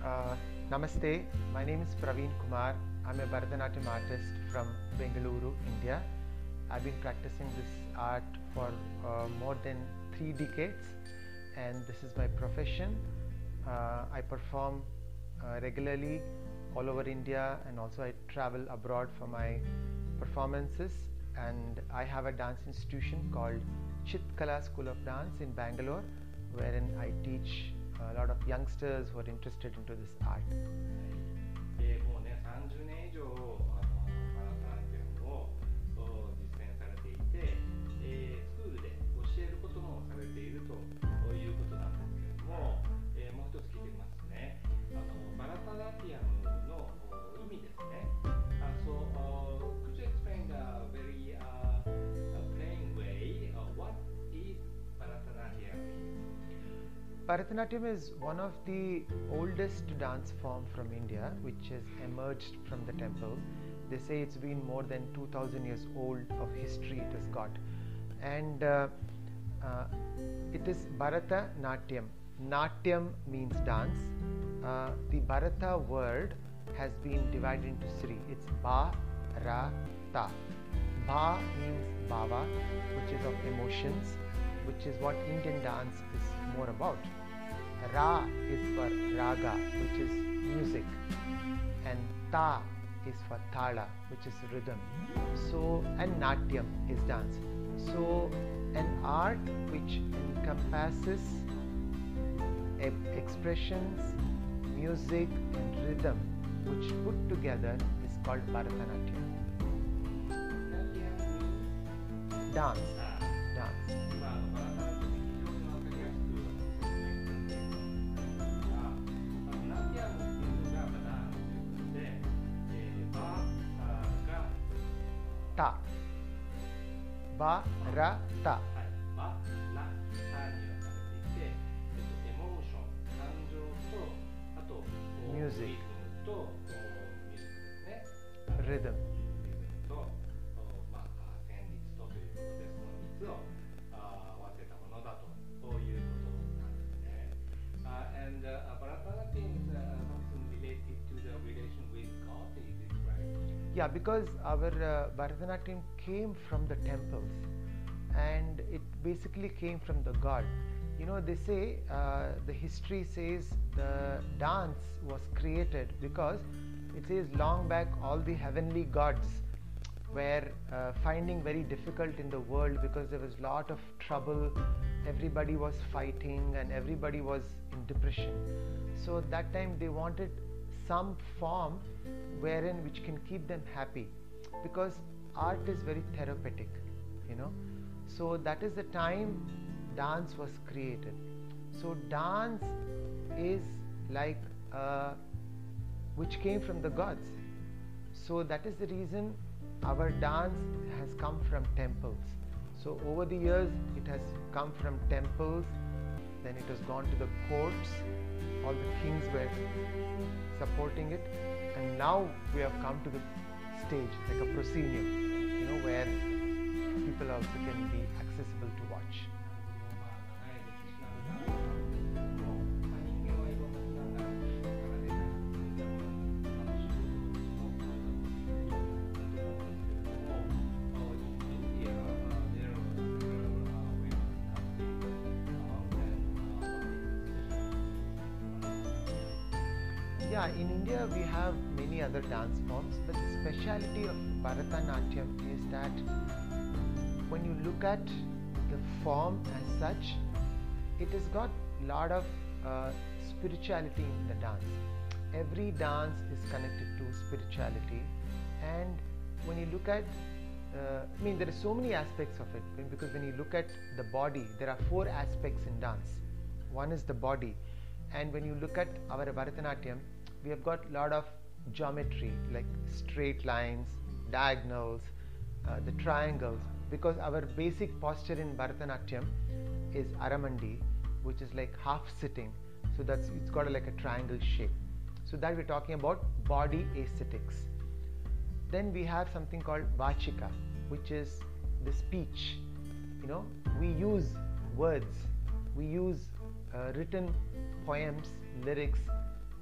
Uh, Namaste, my name is Praveen Kumar. I'm a Bharatanatyam artist from Bengaluru, India. I've been practicing this art for more than 3 decades, and this is my profession. I perform regularly all over India, and also I travel abroad for my performances. And I have a dance institution called Chitkala School of Dance in Bangalore, wherein I teach a lot of youngsters who are interested into this art. もうね、30年以上バラタナティアムを実践されていて、スクールで教えることもされているということなんですけれども、もう一つ聞いてみますね。バラタナティアムの意味ですね。So, could you explain the very plain way what is Bharatanatyam? Bharatanatyam is one of the oldest dance form from India, which has emerged from the temple. They say it's been more than 2000 years old of history it has got. And it is Bharatanatyam. Natyam means dance. The Bharata word has been divided into 3. It's Ba, Ra, Ta. Ba means Bhava, which is of emotions, which is what Indian dance is more about. Ra is for Raga, which is music, and Ta is for Thala, which is rhythm. So, and Natyam is dance. So, an art which encompasses expressions, music and rhythm, which put together is called Bharatanatyam. Dance. Dance. た、ば、ら、た。 ば、ら、たに分かれていて、エモーション、感情と、あと、 ミュージックリズムと、ミュージックですね。 リズムと、旋律とということで、その3つを合わせたものだということなんですね。And Bharatanatyam is something related to the relation with God, is it right? Yeah, because our Bharatanatyam came from the temples, and it basically came from the god. You know, they say, the history says the dance was created because it says long back all the heavenly gods were finding very difficult in the world because there was lot of trouble, everybody was fighting and everybody was in depression. So that time they wanted some form wherein which can keep them happy, because art is very therapeutic, you know. So that is the time dance was created. So dance is like which came from the gods. So that is the reason our dance has come from temples. So over the years it has come from temples, then it has gone to the courts, all the kings were supporting it, and now we have come to the stage like a proscenium, you know, where people also can be accessible to watch. Yeah, in India we have many other dance forms, but the speciality of Bharatanatyam is that when you look at the form as such, it has got a lot of spirituality in the dance. Every dance is connected to spirituality, and when you look at I mean, there are so many aspects of it, because when you look at the body, there are 4 aspects in dance. One is the body, and when you look at our Bharatanatyam, we have got a lot of geometry like straight lines, diagonals, the triangles, because our basic posture in Bharatanatyam is Aramandi, which is like half sitting, so that's it's got like a triangle shape. So that we're talking about body aesthetics. Then we have something called Vachika, which is the speech. You know, we use words, we use written poems, lyrics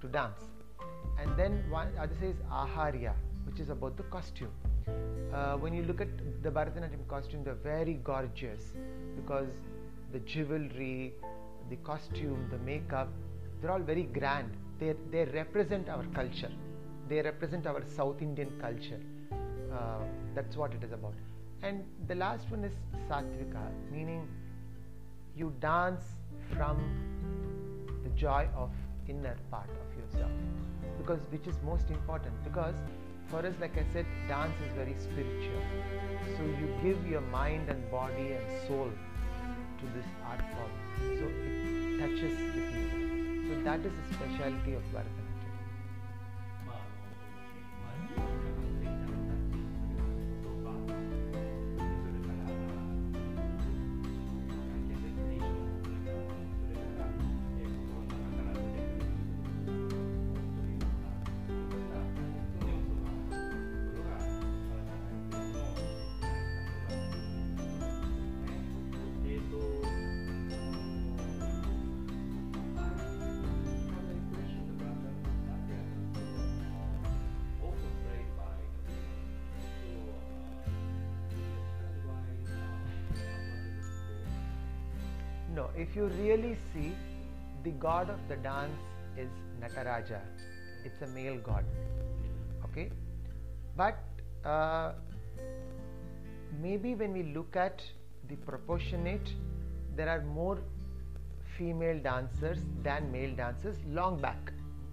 to dance. And then one other says Aharya, which is about the costume. When you look at the Bharatanatyam costume, they're very gorgeous because the jewelry, the costume, the makeup, they're all very grand. They represent our culture. They represent our South Indian culture. That's what it is about. And the last one is Satvika, meaning you dance from the joy of inner part of yourself, because which is most important, because for us, like I said, dance is very spiritual. So you give your mind and body and soul to this art form. So it touches the people. So that is the speciality of Bharatanatyam. まあまあ的な言葉、それから体験的な衣装、それから心の中から出てくるというような、そんな要素があることがバラタナティアムの No, if you really see, the god of the dance is Nataraja. It's a male god. Okay, but maybe when we look at the proportionate, there are more female dancers than male dancers long back,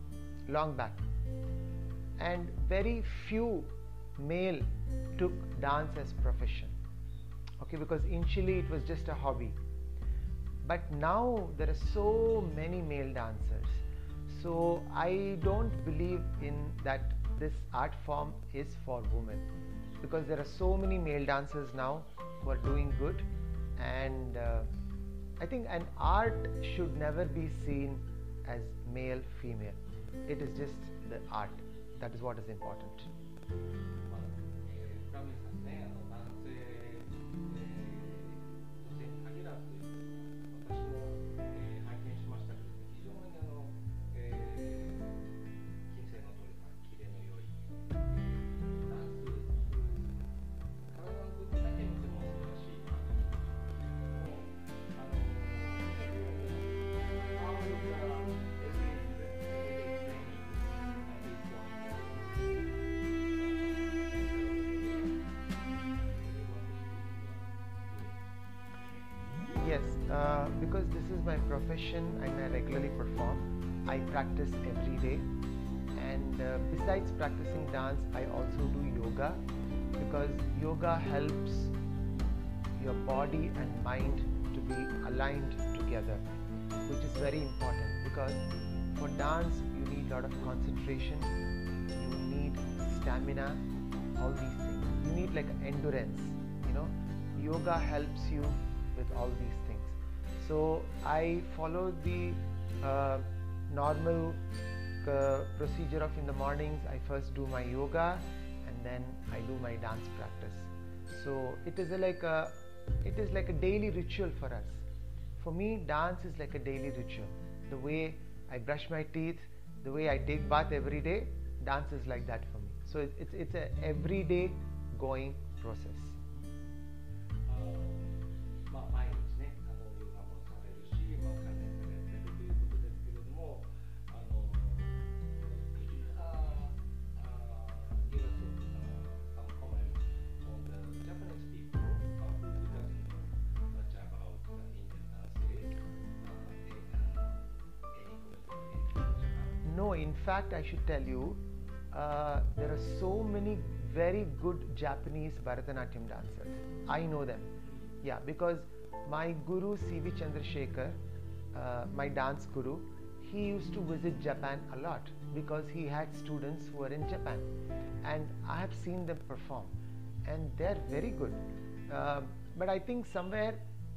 and very few male took dance as profession. Okay, because initially it was just a hobby. But now there are so many male dancers. So I don't believe in that this art form is for women, because there are so many male dancers now who are doing good, and I think an art should never be seen as male, female. It is just the art. That is what is important. 深見さんね、男性、女性に限らず、私も、拝見しましたけど、非常に金星の取れたキレの良い、ダンス、体の部分だけ見ても素晴らしい感じですけども、how is everyday training is going Yes, because this is my profession and I regularly perform. I practice every day, and besides practicing dance, I also do yoga, because yoga helps your body and mind to be aligned together, which is very important, because for dance you need a lot of concentration, you need stamina, all these things. You need like endurance, Yoga helps you with all these things. So I follow the normal procedure of in the mornings. I first do my yoga and then I do my dance practice. So it is like a daily ritual for us. For me, dance is like a daily ritual. The way I brush my teeth, the way I take bath every day, dance is like that for me. So it's a everyday going process. 毎日ね、ヨガもされるし、関連されているということですけれども、could you give us some comments on the Japanese people who doesn't know much about Indian dances? Any comment in Japan? No, in fact, I should tell you, there are so many very good Japanese Bharatanatyam dancers. I know them. Yeah, because my guru C.V. Chandrasekhar, my dance guru, he used to visit Japan a lot because he had students who were in Japan, and I have seen them perform, and they are very good. But I think somewhere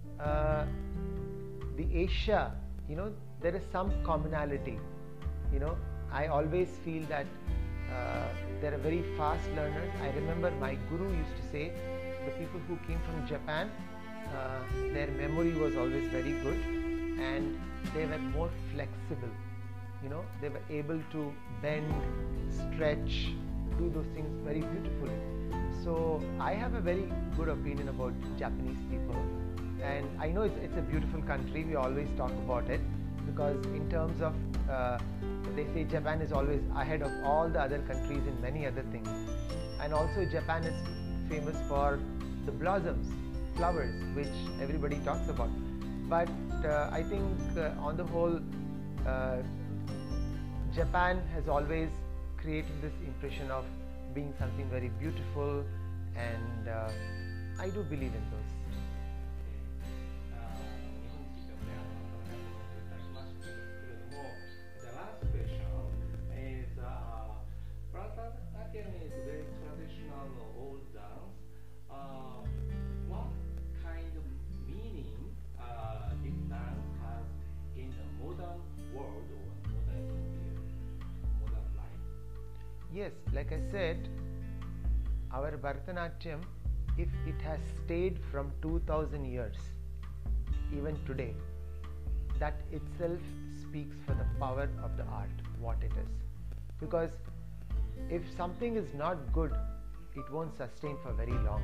the Asia, there is some commonality. I always feel that they are very fast learners. I remember my guru used to say the people who came from Japan, their memory was always very good and they were more flexible they were able to bend, stretch, do those things very beautifully. So I have a very good opinion about Japanese people, and I know it's a beautiful country. We always talk about it because in terms of they say Japan is always ahead of all the other countries in many other things, and also Japan is famous for the blossoms, flowers, which everybody talks about. But I think on the whole, Japan has always created this impression of being something very beautiful, and I do believe in those. 日本についてもね、私も説明しましたけれども、the last question is Bharatanatyam is very traditional old dance. What kind of meaning this dance has in the modern world or modern life? Yes, like I said, our Bharatanatyam, if it has stayed from 2000 years, even today, that itself speaks for the power of the art, what it is. Because if something is not good, it won't sustain for very long.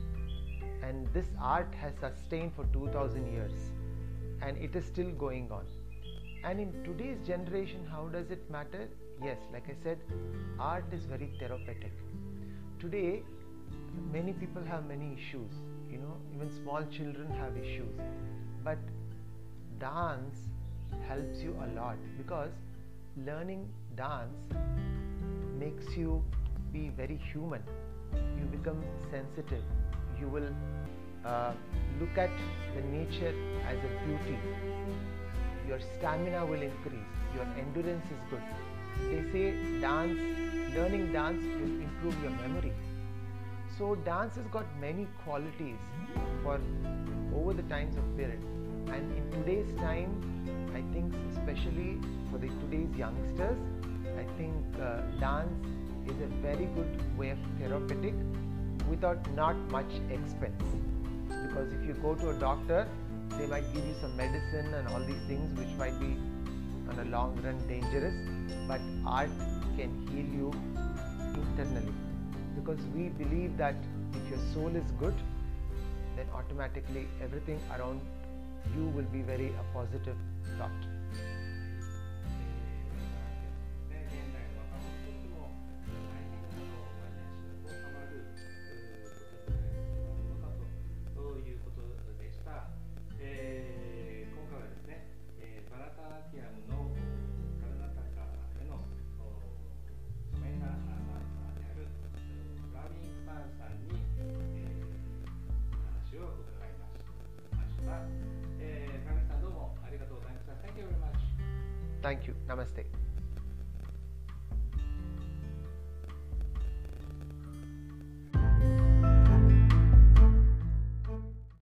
And this art has sustained for 2000 years, and it is still going on. And in today's generation, how does it matter? Yes, like I said, art is very therapeutic. Today, many people have many issues, even small children have issues. But dance helps you a lot, because learning dance makes you be very human. You become sensitive. You will look at the nature as a beauty. Your stamina will increase. Your endurance is good. They say learning dance will improve your memory. So dance has got many qualities for over the times of period. And in today's time, I think especially for today's youngsters, I think dance is a very good way of therapeutic without not much expense. Because if you go to a doctor, they might give you some medicine and all these things which might be on a long run dangerous, but art can heal you internally, because we believe that if your soul is good, then automatically everything around you will be very a positive thought. ガミさんどうもありがとうございました。Thank you very much. Thank you. Namaste.